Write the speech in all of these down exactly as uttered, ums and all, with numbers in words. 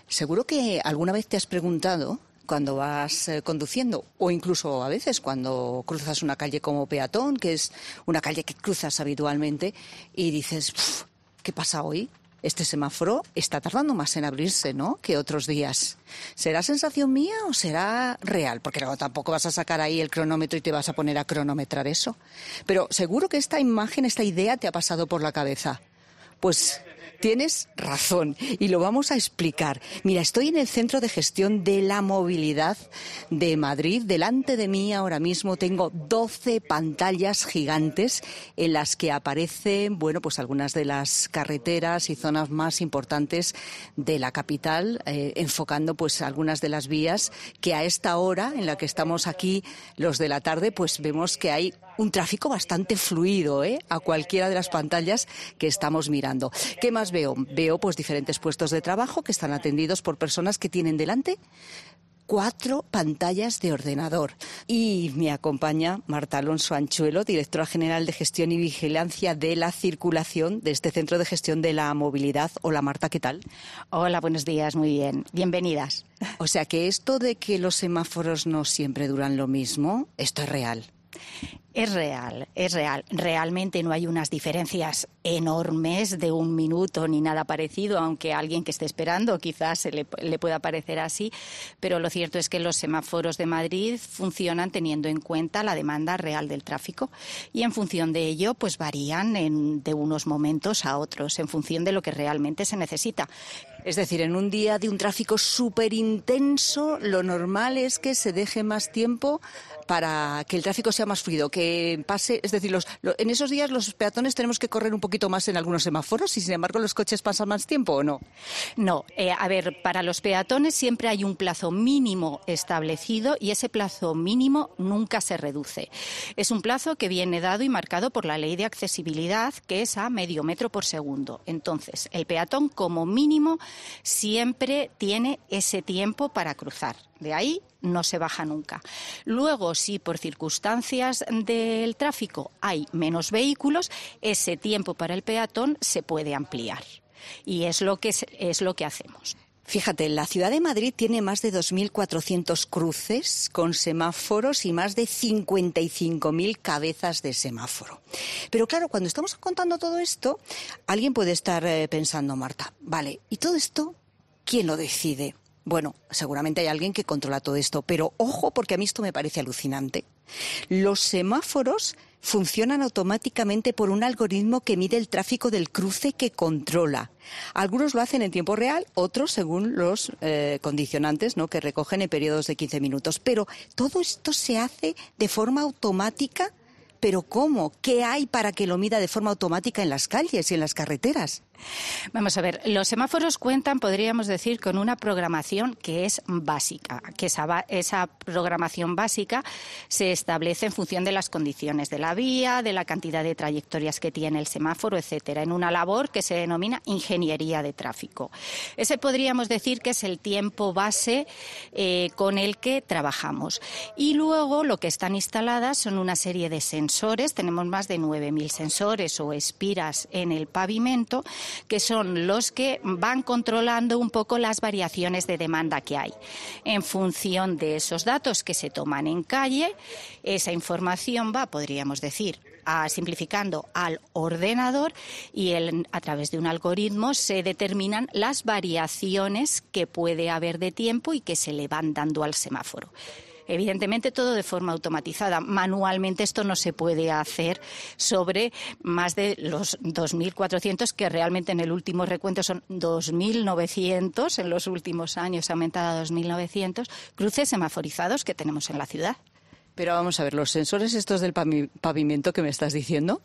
Seguro que alguna vez te has preguntado, cuando vas eh, conduciendo, o incluso a veces cuando cruzas una calle como peatón, que es una calle que cruzas habitualmente, y dices, ¿qué pasa hoy? Este semáforo está tardando más en abrirse, ¿no?, que otros días. ¿Será sensación mía o será real? Porque luego tampoco vas a sacar ahí el cronómetro y te vas a poner a cronometrar eso. Pero seguro que esta imagen, esta idea te ha pasado por la cabeza. Pues tienes razón y lo vamos a explicar. Mira, estoy en el Centro de Gestión de la Movilidad de Madrid. Delante de mí ahora mismo tengo doce pantallas gigantes en las que aparecen, bueno, pues algunas de las carreteras y zonas más importantes de la capital, eh, enfocando pues algunas de las vías que a esta hora en la que estamos aquí los de la tarde, pues vemos que hay un tráfico bastante fluido, ¿eh?, a cualquiera de las pantallas que estamos mirando. ¿Qué más veo? Veo pues diferentes puestos de trabajo que están atendidos por personas que tienen delante cuatro pantallas de ordenador. Y me acompaña Marta Alonso Anchuelo, directora general de Gestión y Vigilancia de la Circulación de este Centro de Gestión de la Movilidad. Hola Marta, ¿qué tal? Hola, buenos días, muy bien. Bienvenidas. O sea que esto de que los semáforos no siempre duran lo mismo, esto es real. Es real, es real. Realmente no hay unas diferencias enormes de un minuto ni nada parecido, aunque a alguien que esté esperando quizás se le, le pueda parecer así. Pero lo cierto es que los semáforos de Madrid funcionan teniendo en cuenta la demanda real del tráfico y en función de ello pues varían en, de unos momentos a otros, en función de lo que realmente se necesita. Es decir, en un día de un tráfico súper intenso, lo normal es que se deje más tiempo para que el tráfico sea más fluido, que pase, es decir, los, lo, en esos días los peatones tenemos que correr un poquito más en algunos semáforos y sin embargo los coches pasan más tiempo, ¿o no? No, eh, a ver, para los peatones siempre hay un plazo mínimo establecido y ese plazo mínimo nunca se reduce. Es un plazo que viene dado y marcado por la ley de accesibilidad, que es a medio metro por segundo. Entonces, el peatón como mínimo siempre tiene ese tiempo para cruzar. De ahí no se baja nunca. Luego, si por circunstancias del tráfico hay menos vehículos, ese tiempo para el peatón se puede ampliar. Y es lo que, es lo que hacemos. Fíjate, la ciudad de Madrid tiene más de dos mil cuatrocientos cruces con semáforos y más de cincuenta y cinco mil cabezas de semáforo. Pero claro, cuando estamos contando todo esto, alguien puede estar eh, pensando, Marta, vale, ¿y todo esto quién lo decide? Bueno, seguramente hay alguien que controla todo esto, pero ojo, porque a mí esto me parece alucinante. Los semáforos funcionan automáticamente por un algoritmo que mide el tráfico del cruce que controla. Algunos lo hacen en tiempo real, otros según los eh, condicionantes, ¿no?, que recogen en periodos de quince minutos. Pero todo esto se hace de forma automática. ¿Pero cómo? ¿Qué hay para que lo mida de forma automática en las calles y en las carreteras? Vamos a ver, los semáforos cuentan, podríamos decir, con una programación que es básica, que esa, esa programación básica se establece en función de las condiciones de la vía, de la cantidad de trayectorias que tiene el semáforo, etcétera, en una labor que se denomina ingeniería de tráfico. Ese podríamos decir que es el tiempo base eh, con el que trabajamos. Y luego lo que están instaladas son una serie de sensores, tenemos más de nueve mil sensores o espiras en el pavimento, que son los que van controlando un poco las variaciones de demanda que hay. En función de esos datos que se toman en calle, esa información va, podríamos decir, a, simplificando, al ordenador y el, a través de un algoritmo se determinan las variaciones que puede haber de tiempo y que se le van dando al semáforo. Evidentemente todo de forma automatizada. Manualmente esto no se puede hacer sobre más de los dos mil cuatrocientos, que realmente en el último recuento son dos mil novecientos, en los últimos años ha aumentado a dos mil novecientos, cruces semaforizados que tenemos en la ciudad. Pero vamos a ver, los sensores estos del pavimento que me estás diciendo,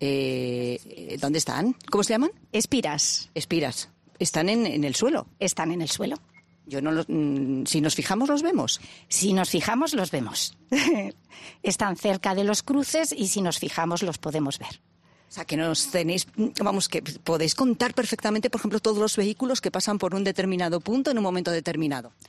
eh, ¿dónde están? ¿Cómo se llaman? Espiras. Espiras. ¿Están en, en el suelo? Están en el suelo. Yo no los, si nos fijamos, los vemos. Si nos fijamos, los vemos. Están cerca de los cruces y si nos fijamos, los podemos ver. O sea, que nos tenéis, vamos, que podéis contar perfectamente, por ejemplo, todos los vehículos que pasan por un determinado punto en un momento determinado.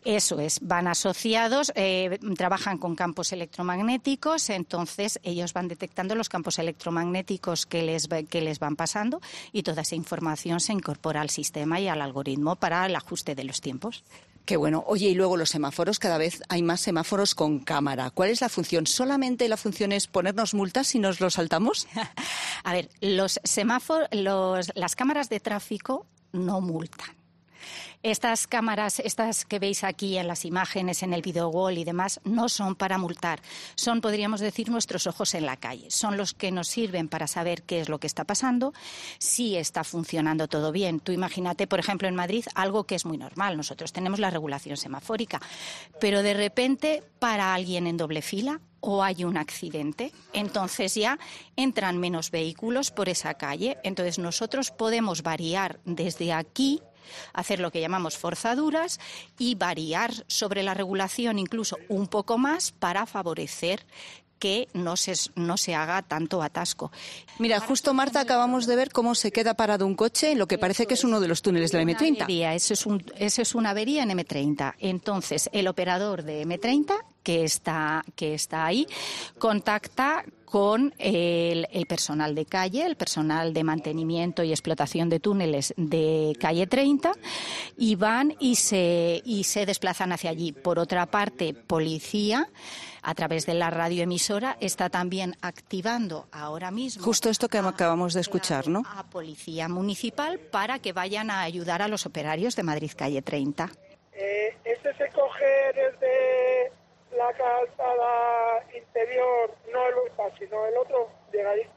Eso es, van asociados, eh, trabajan con campos electromagnéticos, entonces ellos van detectando los campos electromagnéticos que les, que les van pasando y toda esa información se incorpora al sistema y al algoritmo para el ajuste de los tiempos. Qué bueno. Oye, y luego los semáforos, cada vez hay más semáforos con cámara. ¿Cuál es la función? ¿Solamente la función es ponernos multas si nos lo saltamos? A ver, los semáforos, los, las cámaras de tráfico no multan. Estas cámaras, estas que veis aquí en las imágenes, en el videowall y demás, no son para multar. Son, podríamos decir, nuestros ojos en la calle. Son los que nos sirven para saber qué es lo que está pasando, si está funcionando todo bien. Tú imagínate, por ejemplo, en Madrid, algo que es muy normal. Nosotros tenemos la regulación semafórica, pero de repente para alguien en doble fila o hay un accidente, entonces ya entran menos vehículos por esa calle. Entonces nosotros podemos variar desde aquí, hacer lo que llamamos forzaduras y variar sobre la regulación incluso un poco más para favorecer que no se, no se haga tanto atasco. Mira, justo, Marta, acabamos de ver cómo se queda parado un coche en lo que parece que es uno de los túneles de la eme treinta. Avería, eso, es un, eso es una avería en eme treinta. Entonces, el operador de eme treinta, que está, que está ahí, contacta con el, el personal de calle, el personal de mantenimiento y explotación de túneles de calle treinta, y van y se, y se desplazan hacia allí. Por otra parte, policía, a través de la radioemisora, está también activando ahora mismo... Justo esto que acabamos de escuchar, ¿no? A Policía Municipal para que vayan a ayudar a los operarios de Madrid calle treinta. Eh, este se coge desde la calzada interior, no el urba, sino el otro, llegadito.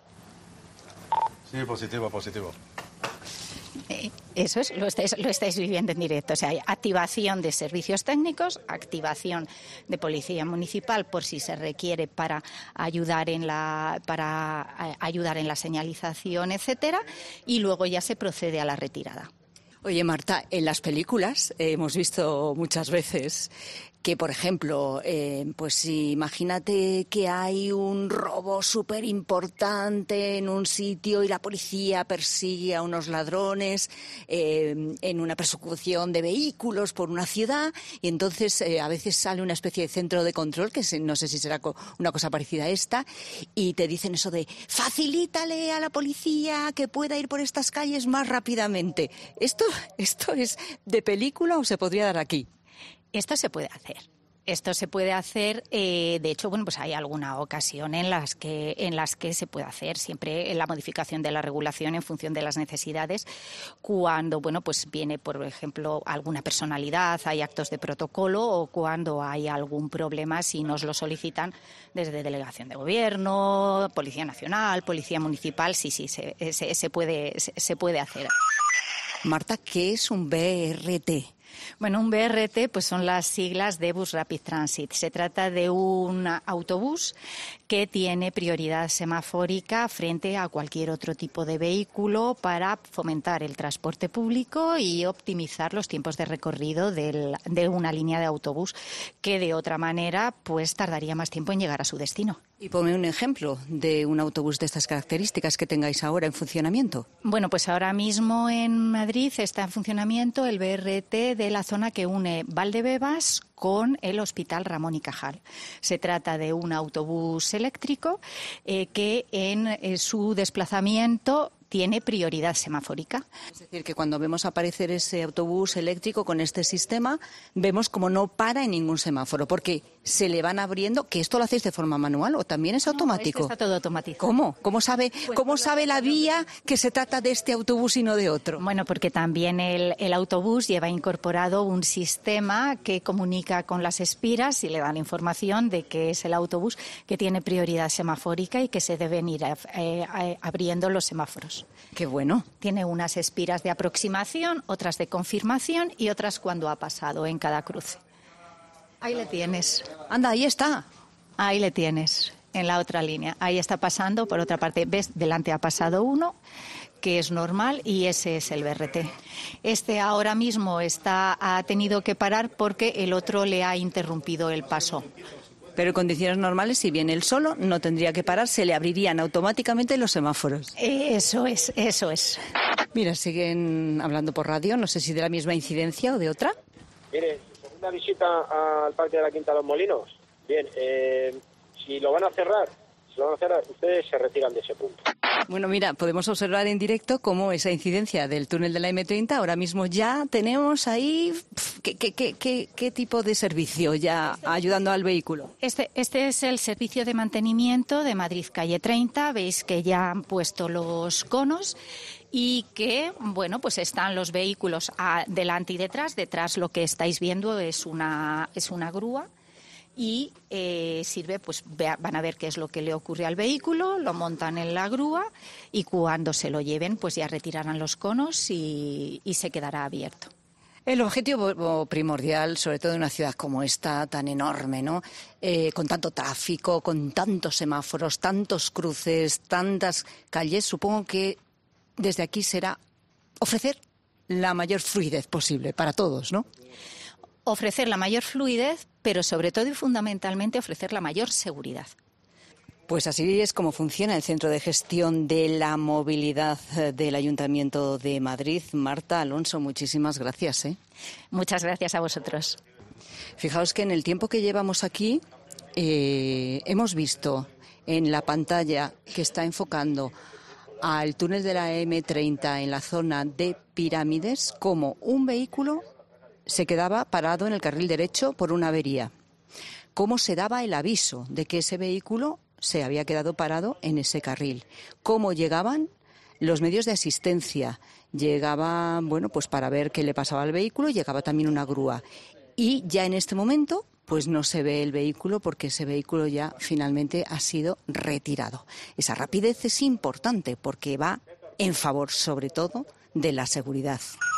Sí, positivo, positivo. Eh, eso es, lo estáis, lo estáis viviendo en directo. O sea, hay activación de servicios técnicos, activación de policía municipal por si se requiere para ayudar en la, para eh, ayudar en la señalización, etcétera, y luego ya se procede a la retirada. Oye, Marta, en las películas eh, hemos visto muchas veces que, por ejemplo, eh, pues imagínate que hay un robo súper importante en un sitio y la policía persigue a unos ladrones eh, en una persecución de vehículos por una ciudad, y entonces eh, a veces sale una especie de centro de control, que no sé si será una cosa parecida a esta, y te dicen eso de facilítale a la policía que pueda ir por estas calles más rápidamente. ¿Esto, esto es de película o se podría dar aquí? Esto se puede hacer. Esto se puede hacer, eh, de hecho, bueno, pues hay alguna ocasión en las que en las que se puede hacer siempre la modificación de la regulación en función de las necesidades. Cuando, bueno, pues viene, por ejemplo, alguna personalidad, hay actos de protocolo, o cuando hay algún problema, si nos lo solicitan desde delegación de gobierno, Policía Nacional, Policía Municipal, sí, sí, se, se, se puede se, se puede hacer. Marta, ¿qué es un be erre te? Bueno, un be erre te pues son las siglas de Bus Rapid Transit. Se trata de un autobús que tiene prioridad semafórica frente a cualquier otro tipo de vehículo para fomentar el transporte público y optimizar los tiempos de recorrido del, de una línea de autobús que de otra manera pues tardaría más tiempo en llegar a su destino. Y ponme un ejemplo de un autobús de estas características que tengáis ahora en funcionamiento. Bueno, pues ahora mismo en Madrid está en funcionamiento el be erre te de la zona que une Valdebebas con el Hospital Ramón y Cajal. Se trata de un autobús eléctrico eh, que en eh, su desplazamiento tiene prioridad semafórica. Es decir, que cuando vemos aparecer ese autobús eléctrico con este sistema, vemos como no para en ningún semáforo, porque se le van abriendo, que esto lo hacéis de forma manual o también es automático. No, este está todo automatizado. ¿Cómo? ¿Cómo sabe, pues cómo sabe la vía que se trata de este autobús y no de otro? Bueno, porque también el, el autobús lleva incorporado un sistema que comunica con las espiras y le dan información de que es el autobús que tiene prioridad semafórica y que se deben ir eh, eh, abriendo los semáforos. ¡Qué bueno! Tiene unas espiras de aproximación, otras de confirmación y otras cuando ha pasado en cada cruce. Ahí le tienes. Anda, ahí está. Ahí le tienes, en la otra línea. Ahí está pasando, por otra parte, ves, delante ha pasado uno, que es normal, y ese es el be erre te. Este ahora mismo está, ha tenido que parar porque el otro le ha interrumpido el paso. Pero en condiciones normales, si viene él solo, no tendría que parar, se le abrirían automáticamente los semáforos. Eso es, eso es. Mira, siguen hablando por radio, no sé si de la misma incidencia o de otra. Mire, si son una visita al Parque de la Quinta de los Molinos. Bien, eh, si lo van a cerrar, si lo van a cerrar, ustedes se retiran de ese punto. Bueno, mira, podemos observar en directo cómo esa incidencia del túnel de la eme treinta, ahora mismo ya tenemos ahí pf, ¿qué, qué, qué, qué, qué tipo de servicio ya ayudando al vehículo. Este, este es el servicio de mantenimiento de Madrid Calle treinta. Veis que ya han puesto los conos y que, bueno, pues están los vehículos a, delante y detrás. Detrás lo que estáis viendo es una, es una grúa. Y eh, sirve, pues vea, van a ver qué es lo que le ocurre al vehículo, lo montan en la grúa y cuando se lo lleven, pues ya retirarán los conos y, y se quedará abierto. El objetivo primordial, sobre todo en una ciudad como esta, tan enorme, ¿no? Eh, con tanto tráfico, con tantos semáforos, tantos cruces, tantas calles, supongo que desde aquí será ofrecer la mayor fluidez posible para todos, ¿no? Ofrecer la mayor fluidez, pero sobre todo y fundamentalmente ofrecer la mayor seguridad. Pues así es como funciona el Centro de Gestión de la Movilidad del Ayuntamiento de Madrid. Marta, Alonso, muchísimas gracias, ¿eh? Muchas gracias a vosotros. Fijaos que en el tiempo que llevamos aquí eh, hemos visto en la pantalla que está enfocando al túnel de la eme treinta en la zona de Pirámides como un vehículo se quedaba parado en el carril derecho por una avería. ¿Cómo se daba el aviso de que ese vehículo se había quedado parado en ese carril? ¿Cómo llegaban los medios de asistencia? Llegaban, bueno, pues para ver qué le pasaba al vehículo, llegaba también una grúa. Y ya en este momento, pues no se ve el vehículo porque ese vehículo ya finalmente ha sido retirado. Esa rapidez es importante porque va en favor, sobre todo, de la seguridad.